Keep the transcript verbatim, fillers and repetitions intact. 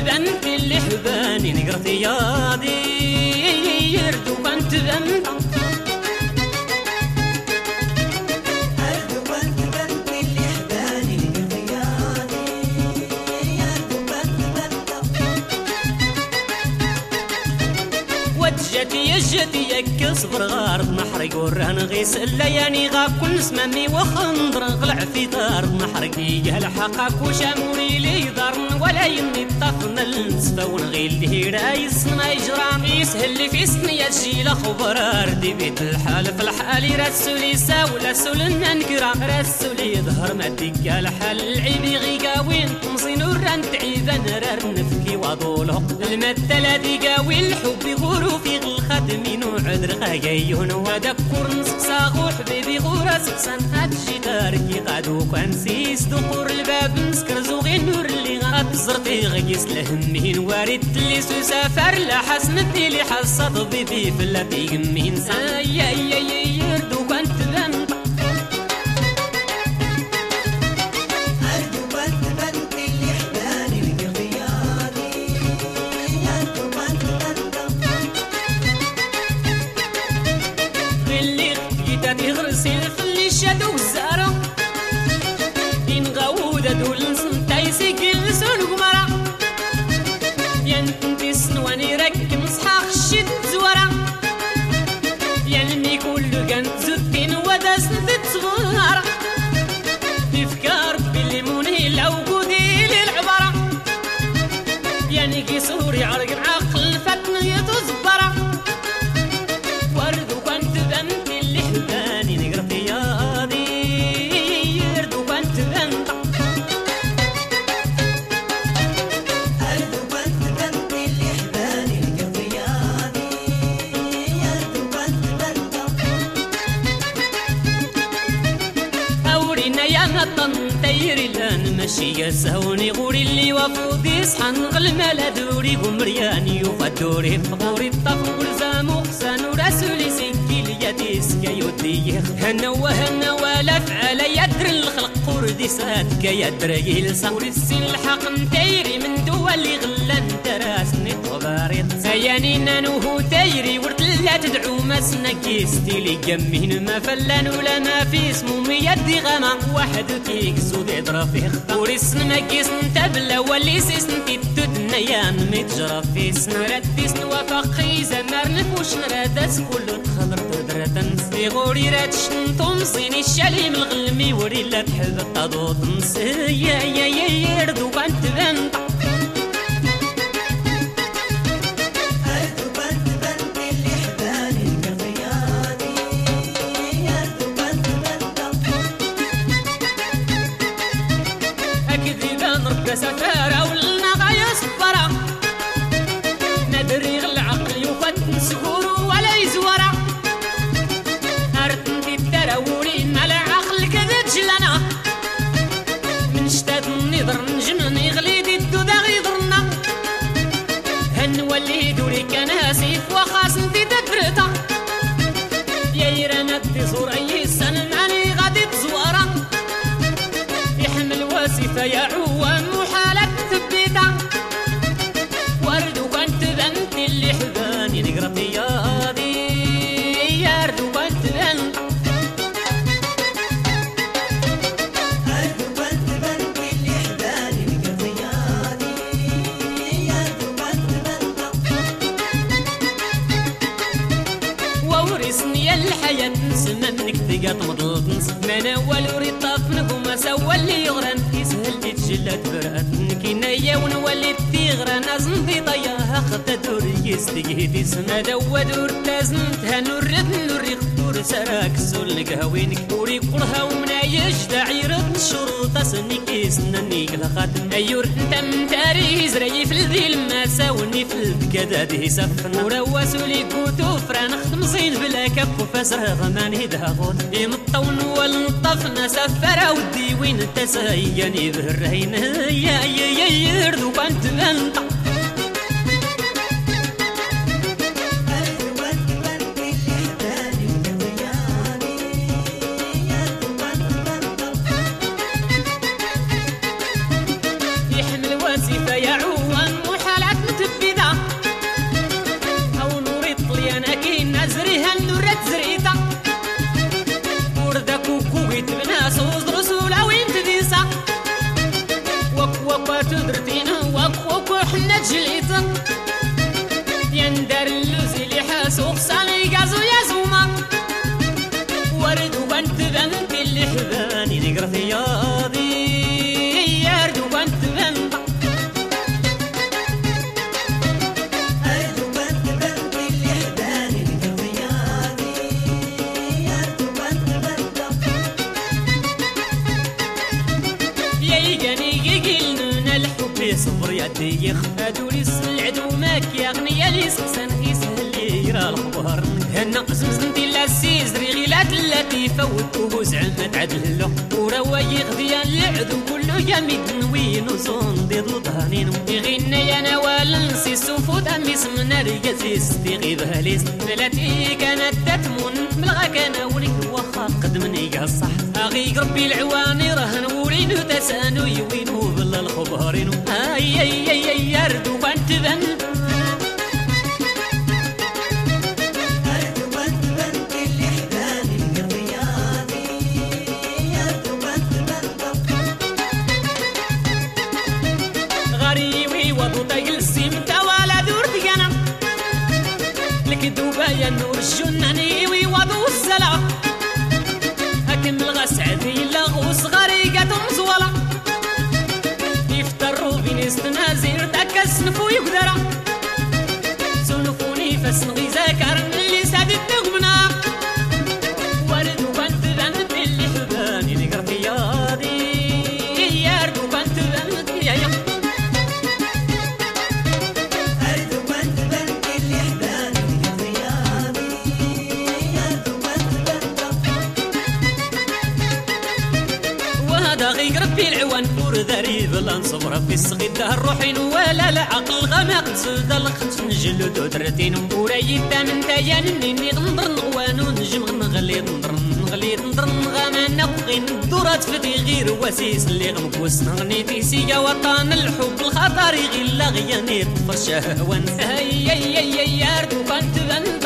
بنت اللي حباني نقرت ياضي يردو كنت بنت جتي جتي يك صبر غارض محرق ورهن غيس اللياني غاب كل سمامي وخنضر غلع في دار محرق يجهل حقك وشاموري لي ضرن ولا يمي الطفن النسفون غير اللي رايس ما يجرام يسهل لي في سنية جيل خبرار دي بيت الحال في الحال رسولي ساولا سولنا نكرا رسولي ظهر ما ديك الحال العيبي غيقاوين تمصين وران تعيبا نرار نفكي وضوله المثل ديقاوي الحب غروفي الخدمين وعذر غايون ودكور نسقسا غو حبيبي غورا سقسان هاد جيتاركي قادو كان سيس دقور الباب نسكر زوغين نور اللي غاتزرتي غيس لهمين وارد اللي سافر لا حسنتي لي حصد بيبي في اللاتي يمين سايا يا يا يردو كانت بنت يغرسي في اللي شادو الزارة إن غاودة دول نسنتاي سيكل سون قمرة ينتنتي سنواني ركم صحاق الشد زورة ينمي كل كانت زدين ودا سنتت صغارة تفكار بالليموني لو قودي للعبارة يعني كي صوري عرق العقل فاتني تصبرة وردو كانت بنت اللي حباني نقرت ياضي يردو كانت بنت أردو كانت بنت اللي حباني نقرت ياضي يردو كانت بنت أورينا يا نطن تيري لان ماشي سهوني غوري اللي وفودي صحن غلما لا دوري قمرياني وفدوري فغوري الطفل زامو خسان ورسولي سكي يديسك يوديه هنا وهنا ولا فعل يدر الخلق قردي ساتك يدري لصور السن الحق متيري من دول غلان تراسني طباريط سياني نانوه تيري ورد لا تدعو مسنا كيستي لي جمين ما فلان ولا ما في اسمه ميدي غما واحد تيكسود يضرب فيه خطور السن ما كيسن تبلا واللي سيسن تدنا يا متجرى في سن ردي سن وفقي زمر نفوش نرادس كله تخضر في غوري راتش نطمصيني الشالي من الغلمي وري لا تحب الطاضوط نسي يا يا يا يردو كانت بنت أردو كانت بنت اللي حباني نقرت ياضي يردو كانت بنت أكذبان ربك سفارة ولنا غاية صفرة ندري غل عقل يفتن سهور ولا يزورة ورين على عقل كذا تجلنا من شتات النظر نجم يغلي دي الدودا غيضرنا هنولي دوري كناسيف وخاص انتي تفرطة يا يرانا دي صور اي سنة ماني غادي تزوارة يحمل واسفة يا عوام وحالة تبيتة وردو كانت بنت اللي حباني نقرط ياضي ياردو كانت بنت الحياة نسمى منك تقاط مضلط نصف مانا والوري طاف نقوم سوى اللي يغران يسهل تتجلى تبرات نكينايا ونولي تيغران ازن في طياها خطا دور يستقهدي سما دوا دور تازن تهانو الرد نوري خطور سراك سول نقهوينك وري قرها ومنا يجدع يرد الشروط سنك يسنني لخاتم ايور انت من تاريز راي في الذيل ما ساوني في البكاداد يسفن وروا سولي كوتو فران خدم صين بلا كف وفسر غمان هيدها غود يمطون والطفنا سفر ودي وين تسايني بهرين يا يا يا يردو كنت بنت يحمل واسفة يا عوام وردا كوكويت بناس رسول وين تديسا وك وك تدرتين وك وك حنا جليت يندر اللوزي اللي حاسو خصاني قازو يا زوما ورد وبنت بنت اللي حباني نقرا ثيابي يرد وبنت بنت ورد وبنت بنت اللي حباني نقرا ثيابي يرد وبنت بنت يا يجاني يقلنا الحب يصبر يدي يخفادو لي العدو ماك يا غنية لي سقسان يسهل لي يرى الخبر هنا زمزمتي لا السيزري غيلات التي فوتوه زعما تعدل له ورواي غديان العدو كله جامد نوين وزون ضد الضهنين يغني انا ولا نسي السفود امي سمنا ريازيس في غيبها ليس بلاتي كانت تتمون ملغا كان ولي واخا قدمني قصح اغي ربي العواني راه نورينو تسانو يوينو بلا الخبرين اي اي اي اي يردو بنت بنت يا نور الجناني ويوضو السلا هكم الغسعدي لغوص غريقة مزولة يفتروا بين استنازير داك السنفو يقدر سنفوني فسنغي ذاكر اللي سادت نغمنا ورد وبنت بنت اللي حباني نقر فياضي يارد وبنت بنت يا يا ربي العوان فور ذريب لنصبر في الصغيد الروحين ولا العقل غمق تسود الخمس نجلد ودرتين وريدا من تيانني غنضر نغوان ونجم نغلي نضر نغلي نضر نغاما نبغي ندورات فتي غير وسيس اللي غمكوس نغنيتي سيا وطن الحب الخطر غير لا غياني فرشه هوان هاي يا يا يا يا بنت بنت